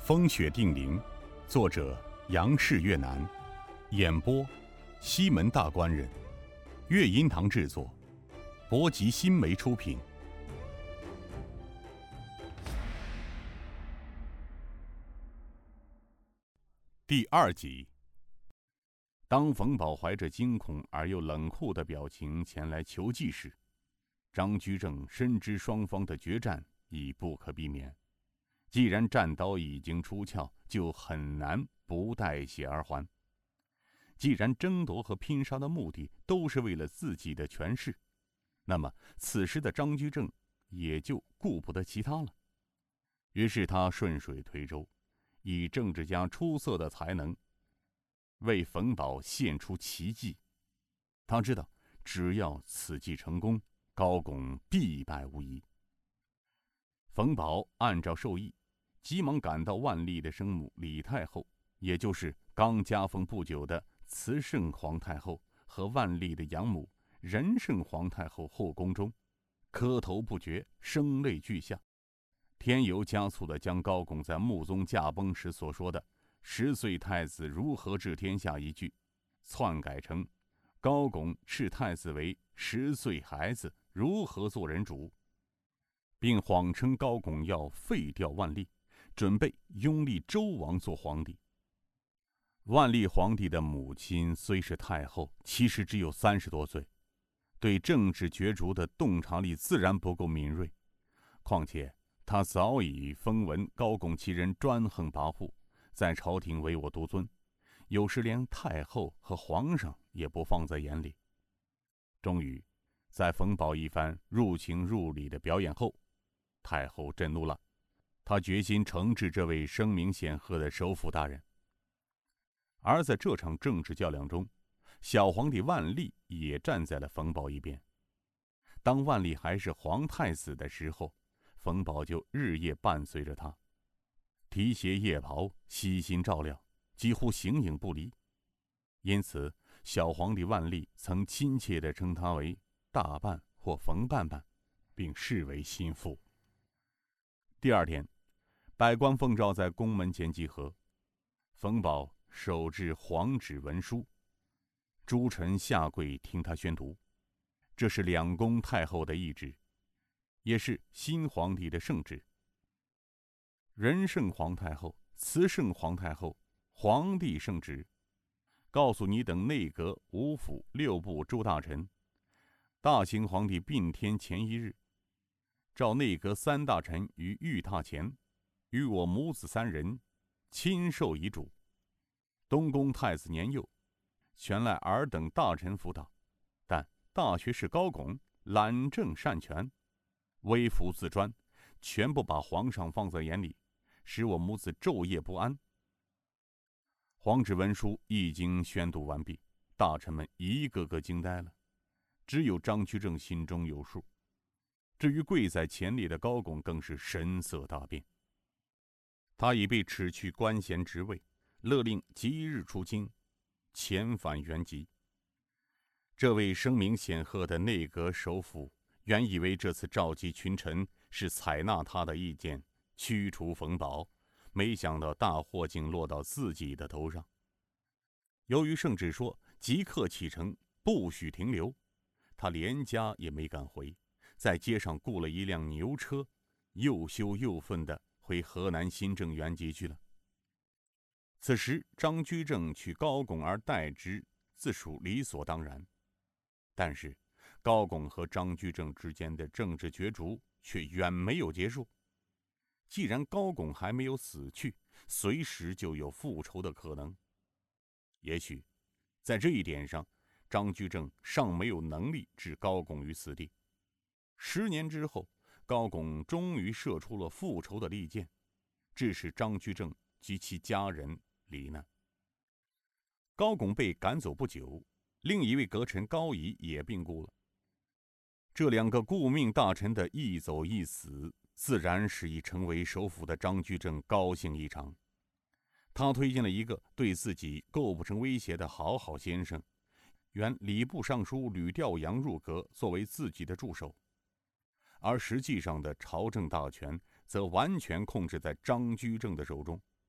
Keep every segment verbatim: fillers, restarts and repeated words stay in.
风雪定陵，作者杨氏越南，演播西门大官人，乐音堂制作，博吉新媒出品。第二集。当冯保怀着惊恐而又冷酷的表情前来求计时，张居正深知双方的决战已不可避免。既然战刀已经出鞘，就很难不带血而还。既然争夺和拼杀的目的都是为了自己的权势，那么此时的张居正也就顾不得其他了。于是他顺水推舟，以政治家出色的才能为冯保献出奇计。他知道只要此计成功，高拱必败无疑。冯保按照授意，急忙赶到万历的生母李太后，也就是刚加封不久的慈圣皇太后和万历的养母仁圣皇太后后宫中，磕头不绝，声泪俱下，添油加醋地将高拱在穆宗驾崩时所说的十岁太子如何治天下一句篡改成高拱视太子为十岁孩子如何做人主，并谎称高拱要废掉万历，准备拥立周王做皇帝。万历皇帝的母亲虽是太后，其实只有三十多岁，对政治角逐的洞察力自然不够敏锐。况且他早已风闻高拱其人专横跋扈，在朝廷唯我独尊，有时连太后和皇上也不放在眼里。终于在冯保一番入情入理的表演后，太后震怒了，他决心惩治这位声名显赫的首辅大人。而在这场政治较量中，小皇帝万历也站在了冯保一边。当万历还是皇太子的时候，冯保就日夜伴随着他，提携夜袍，悉心照料，几乎形影不离。因此小皇帝万历曾亲切地称他为大伴或冯伴伴，并视为心腹。第二天，百官奉诏在宫门前集合，冯保手执黄纸文书，诸臣下跪听他宣读。这是两宫太后的懿旨，也是新皇帝的圣旨。仁圣皇太后、慈圣皇太后、皇帝圣旨，告诉你等内阁、五府、六部诸大臣，大清皇帝并天前一日，召内阁三大臣于御榻前，与我母子三人亲授遗嘱。东宫太子年幼，全赖尔等大臣辅导，但大学士高拱懒政擅权，微服自专，全部把皇上放在眼里，使我母子昼夜不安。皇旨文书一经宣读完毕，大臣们一个个惊呆了，只有张居正心中有数。至于跪在前列的高拱，更是神色大变。他已被褫去官衔职位，勒令即日出京，遣返原籍。这位声名显赫的内阁首辅，原以为这次召集群臣是采纳他的意见，驱除冯保，没想到大祸竟落到自己的头上。由于圣旨说即刻启程，不许停留，他连家也没敢回，在街上雇了一辆牛车，又羞又愤地回河南新郑原籍去了。此时张居正取高拱而代之，自属理所当然。但是高拱和张居正之间的政治角逐却远没有结束。既然高拱还没有死去，随时就有复仇的可能。也许在这一点上，张居正尚没有能力置高拱于死地。十年之后，高拱终于射出了复仇的利箭，致使张居正及其家人罹难。高拱被赶走不久，另一位阁臣高仪也病故了。这两个顾命大臣的一走一死，自然使已成为首辅的张居正高兴异常。他推荐了一个对自己构不成威胁的好好先生，原礼部尚书吕调阳入阁作为自己的助手，而实际上的朝政大权则完全控制在张居正的手中。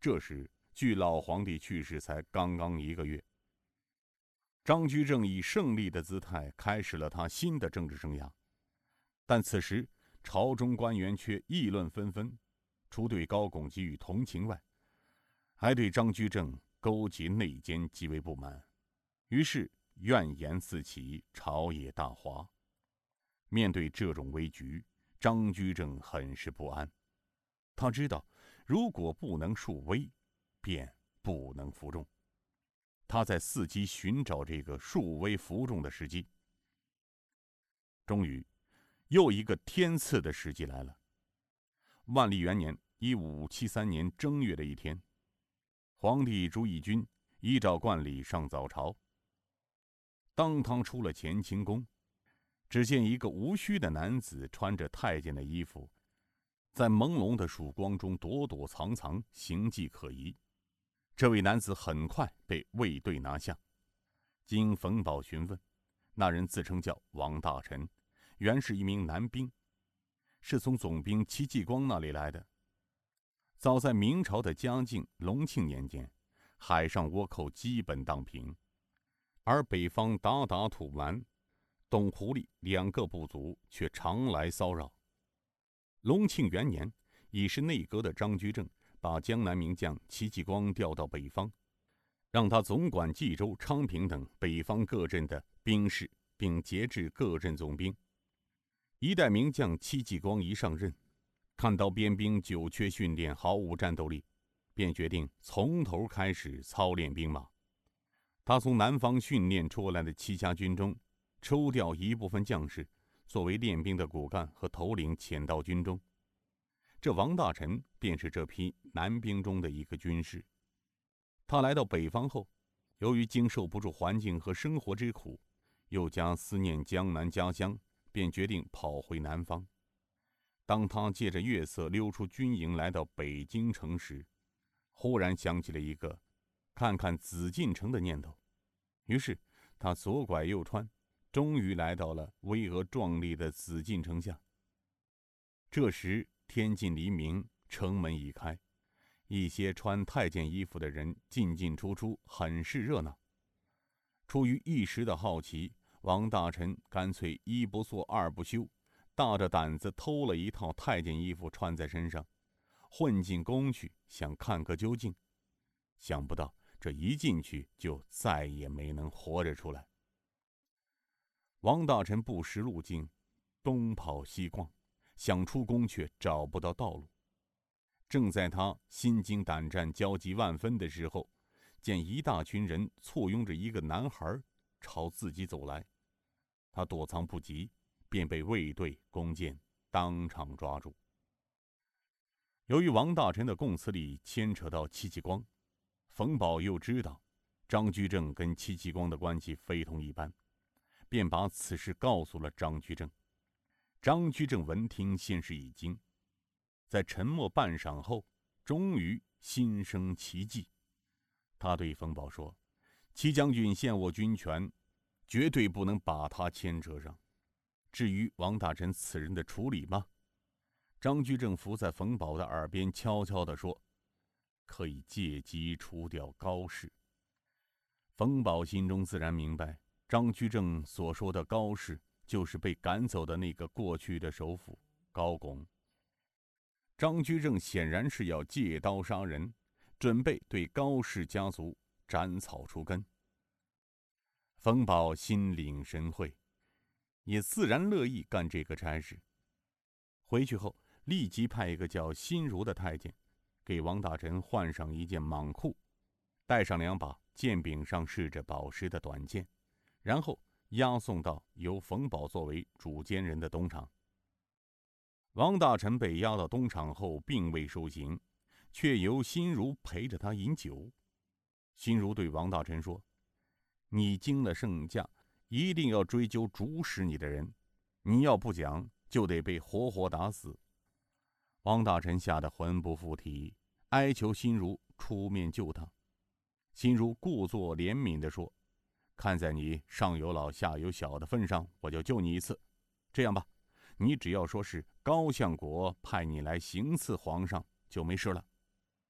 这时距老皇帝去世才刚刚一个月。张居正以胜利的姿态开始了他新的政治生涯，但此时朝中官员却议论纷纷，除对高拱给予同情外，还对张居正勾结内奸极为不满，于是怨言四起，朝野大哗。面对这种危局，张居正很是不安。他知道，如果不能树威，便不能服众。他在伺机寻找这个树威服众的时机。终于，又一个天赐的时机来了。万历元年一五七三年正月的一天，皇帝朱翊钧依照惯例上早朝。当他出了乾清宫，只见一个无须的男子穿着太监的衣服，在朦胧的曙光中躲躲藏藏，形迹可疑。这位男子很快被卫队拿下。经冯保询问，那人自称叫王大臣，原是一名男兵，是从总兵戚继光那里来的。早在明朝的嘉靖、隆庆年间，海上倭寇基本荡平，而北方鞑靼土蛮、东狐狸两个部族却常来骚扰。隆庆元年，已是内阁的张居正把江南名将戚继光调到北方，让他总管冀州、昌平等北方各镇的兵士，并节制各镇总兵。一代名将戚继光一上任，看到边兵久缺训练，毫无战斗力，便决定从头开始操练兵马。他从南方训练出来的戚家军中，抽调一部分将士作为练兵的骨干和头领，潜到军中。这王大臣便是这批男兵中的一个军士。他来到北方后，由于经受不住环境和生活之苦，又加思念江南家乡，便决定跑回南方。当他借着月色溜出军营，来到北京城时，忽然想起了一个看看紫禁城的念头。于是他左拐右穿，终于来到了巍峨壮丽的紫禁城下。这时天近黎明，城门已开，一些穿太监衣服的人进进出出，很是热闹。出于一时的好奇，王大臣干脆一不做二不休，大着胆子偷了一套太监衣服穿在身上，混进宫去，想看个究竟。想不到这一进去就再也没能活着出来。王大臣不识路径，东跑西逛，想出宫却找不到道路。正在他心惊胆战、焦急万分的时候，见一大群人簇拥着一个男孩朝自己走来。他躲藏不及，便被卫队弓箭当场抓住。由于王大臣的供词里牵扯到戚继光，冯保又知道张居正跟戚继光的关系非同一般，便把此事告诉了张居正。张居正闻听，先是一惊，在沉默半晌后，终于心生奇计。他对冯保说：“戚将军陷我军权，绝对不能把他牵扯上。至于王大臣此人的处理吗？”张居正伏在冯保的耳边悄悄地说：“可以借机除掉高氏。”冯保心中自然明白，张居正所说的高氏，就是被赶走的那个过去的首辅高拱。张居正显然是要借刀杀人，准备对高氏家族斩草除根。冯保心领神会，也自然乐意干这个差事。回去后，立即派一个叫辛如的太监，给王大臣换上一件蟒裤，带上两把剑柄上饰着宝石的短剑，然后押送到由冯保作为主监人的东厂。王大臣被押到东厂后，并未受刑，却由辛如陪着他饮酒。辛如对王大臣说：“你经了圣驾，一定要追究主使你的人，你要不讲，就得被活活打死。”王大臣吓得魂不附体，哀求辛如出面救他。辛如故作怜悯地说：“看在你上有老下有小的份上，我就救你一次。这样吧，你只要说是高相国派你来行刺皇上，就没事了。”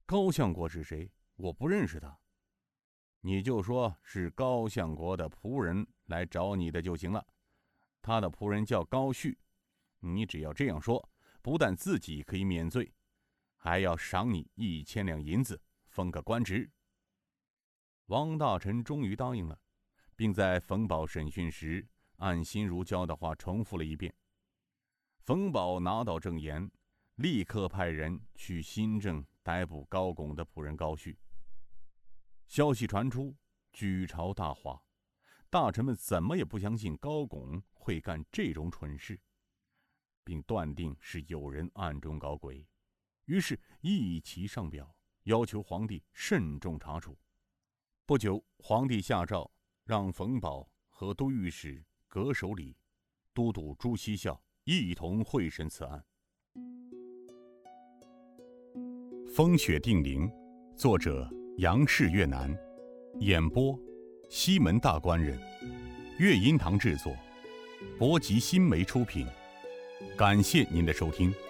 高相国是谁？我不认识他。你就说是高相国的仆人来找你的就行了。他的仆人叫高旭，你只要这样说，不但自己可以免罪，还要赏你一千两银子，封个官职。王大臣终于答应了，并在冯保审讯时按心如教的话重复了一遍。冯保拿到证言，立刻派人去新郑逮捕高拱的仆人高旭。消息传出，举朝大哗，大臣们怎么也不相信高拱会干这种蠢事，并断定是有人暗中搞鬼，于是一齐上表，要求皇帝慎重查处。不久，皇帝下诏让冯保和都御史葛守礼、都督朱熹孝一同会审此案。风雪定陵，作者杨氏越南，演播西门大官人，乐音堂制作，博吉新媒出品。感谢您的收听。